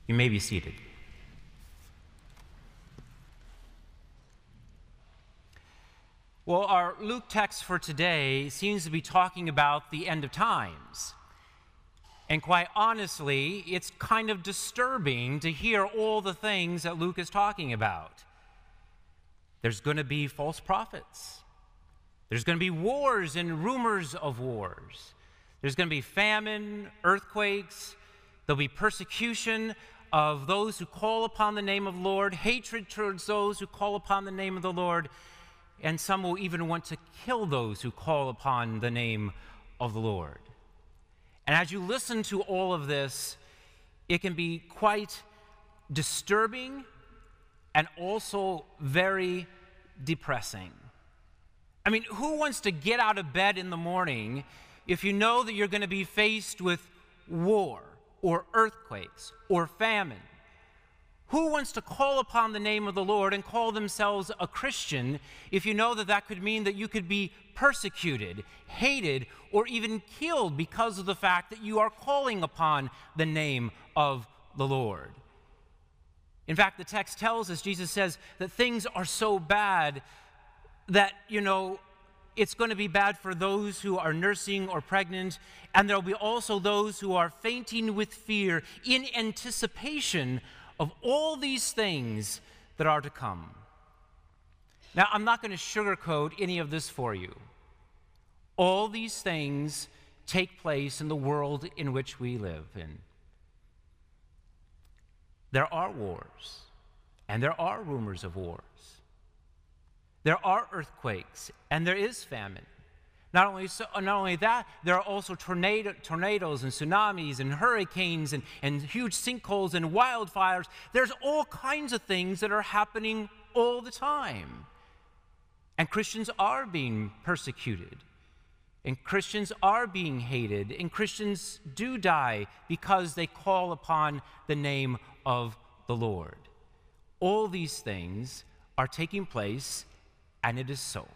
You may be seated. Well, our Luke text for today seems to be talking about the end of times. And quite honestly, it's kind of disturbing to hear all the things that Luke is talking about. There's going to be false prophets. There's going to be wars and rumors of wars. There's going to be famine, earthquakes. There'll be persecution of those who call upon the name of the Lord, hatred towards those who call upon the name of the Lord, and some will even want to kill those who call upon the name of the Lord. And as you listen to all of this, it can be quite disturbing and also very depressing. I mean, who wants to get out of bed in the morning if you know that you're going to be faced with war or earthquakes or famine? Who wants to call upon the name of the Lord and call themselves a Christian if you know that that could mean that you could be persecuted, hated, or even killed because of the fact that you are calling upon the name of the Lord? In fact, the text tells us, Jesus says, that things are so bad that, it's going to be bad for those who are nursing or pregnant, and there will be also those who are fainting with fear in anticipation of all these things that are to come. Now, I'm not going to sugarcoat any of this for you. All these things take place in the world in which we live in. There are wars, and there are rumors of wars. There are earthquakes, and there is famine. Not only that, there are also tornadoes and tsunamis and hurricanes and huge sinkholes and wildfires. There's all kinds of things that are happening all the time. And Christians are being persecuted. And Christians are being hated. And Christians do die because they call upon the name of the Lord. All these things are taking place, and it is so.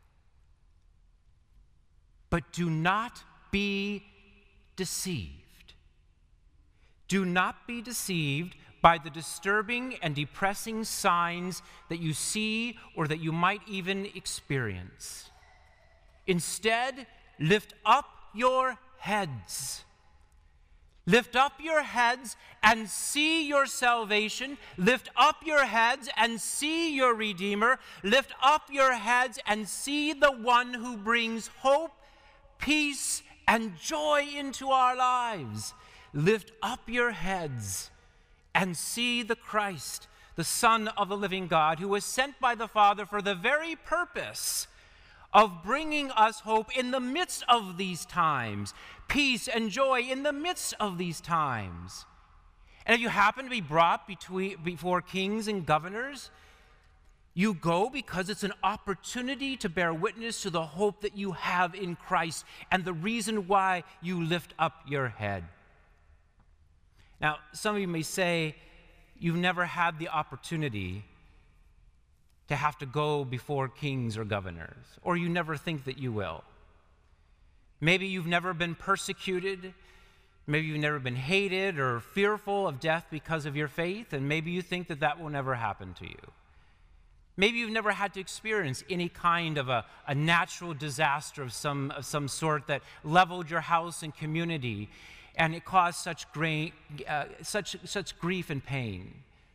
But do not be deceived. Do not be deceived by the disturbing and depressing signs that you see or that you might even experience. Instead, lift up your heads. Lift up your heads and see your salvation. Lift up your heads and see your Redeemer. Lift up your heads and see the one who brings hope, peace, and joy into our lives. Lift up your heads and see the Christ, the Son of the living God, who was sent by the Father for the very purpose of bringing us hope in the midst of these times, peace and joy in the midst of these times. And if you happen to be brought before kings and governors, you go because it's an opportunity to bear witness to the hope that you have in Christ and the reason why you lift up your head. Now, some of you may say you've never had the opportunity to have to go before kings or governors, or you never think that you will. Maybe you've never been persecuted. Maybe you've never been hated or fearful of death because of your faith, and maybe you think that that will never happen to you. Maybe you've never had to experience any kind of a natural disaster of some sort that leveled your house and community, and it caused such grief and pain.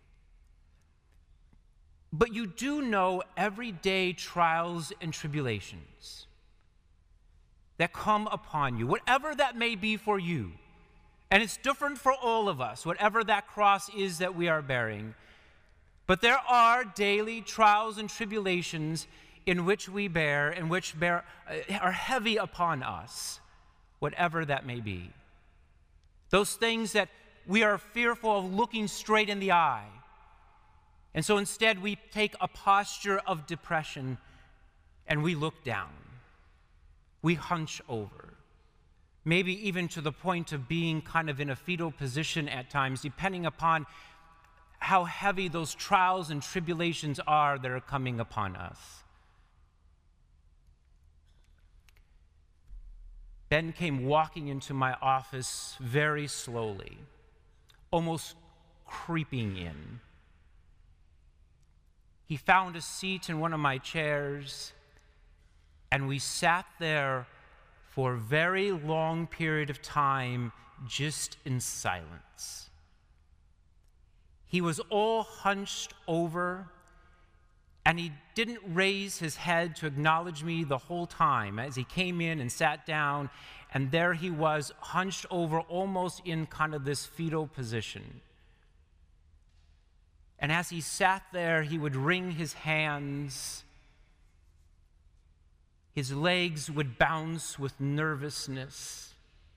But you do know everyday trials and tribulations that come upon you, whatever that may be for you. And it's different for all of us, whatever that cross is that we are bearing. But there are daily trials and tribulations in which we bear, and which are heavy upon us, whatever that may be. Those things that we are fearful of looking straight in the eye. And so instead we take a posture of depression and we look down. We hunch over. Maybe even to the point of being kind of in a fetal position at times, depending upon how heavy those trials and tribulations are that are coming upon us. Ben came walking into my office very slowly, almost creeping in. He found a seat in one of my chairs, and we sat there for a very long period of time just in silence. He was all hunched over, and he didn't raise his head to acknowledge me the whole time as he came in and sat down, and there he was, hunched over, almost in kind of this fetal position. And as he sat there, he would wring his hands. His legs would bounce with nervousness.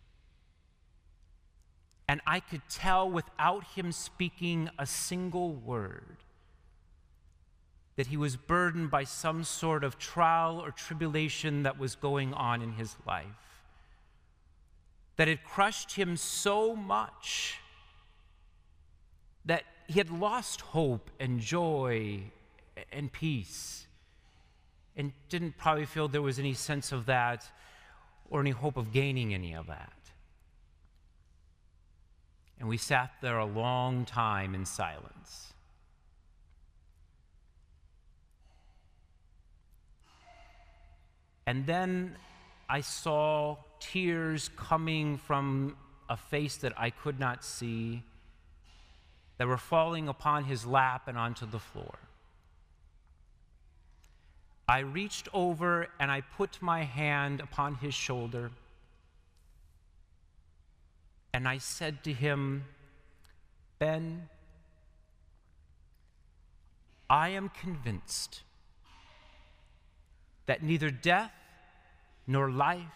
And I could tell without him speaking a single word that he was burdened by some sort of trial or tribulation that was going on in his life, that had crushed him so much that he had lost hope and joy and peace, and didn't probably feel there was any sense of that or any hope of gaining any of that. And we sat there a long time in silence. And then I saw tears coming from a face that I could not see, that were falling upon his lap and onto the floor. I reached over and I put my hand upon his shoulder, and I said to him, "Ben, I am convinced that neither death nor life,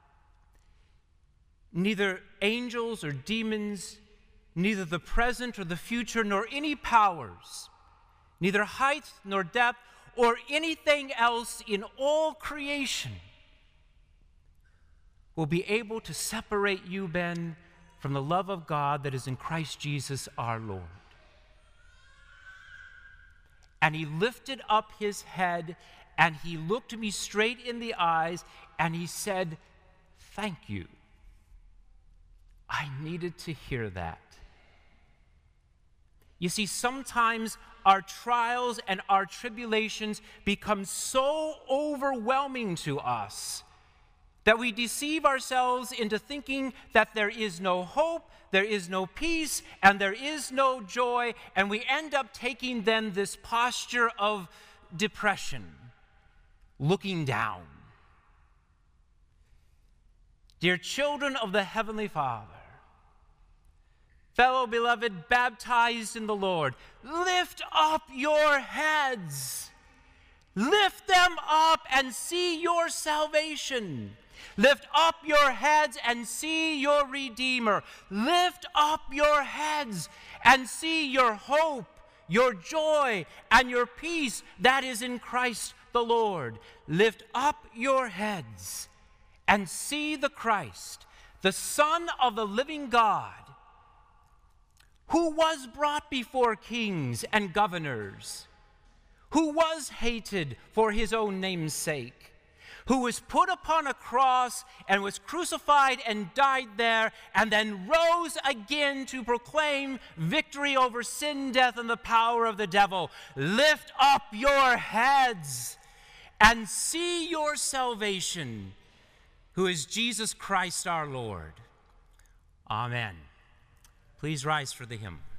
neither angels or demons, neither the present or the future, nor any powers, neither height nor depth, or anything else in all creation will be able to separate you, Ben, from the love of God that is in Christ Jesus our Lord." And he lifted up his head and he looked me straight in the eyes and he said, "Thank you. I needed to hear that." You see, sometimes our trials and our tribulations become so overwhelming to us that we deceive ourselves into thinking that there is no hope, there is no peace, and there is no joy, and we end up taking then this posture of depression, looking down. Dear children of the Heavenly Father, fellow beloved, baptized in the Lord, lift up your heads. Lift them up and see your salvation. Lift up your heads and see your Redeemer. Lift up your heads and see your hope, your joy, and your peace that is in Christ the Lord. Lift up your heads and see the Christ, the Son of the living God, who was brought before kings and governors, who was hated for his own name's sake, who was put upon a cross and was crucified and died there, and then rose again to proclaim victory over sin, death, and the power of the devil. Lift up your heads and see your salvation, who is Jesus Christ our Lord. Amen. Please rise for the hymn.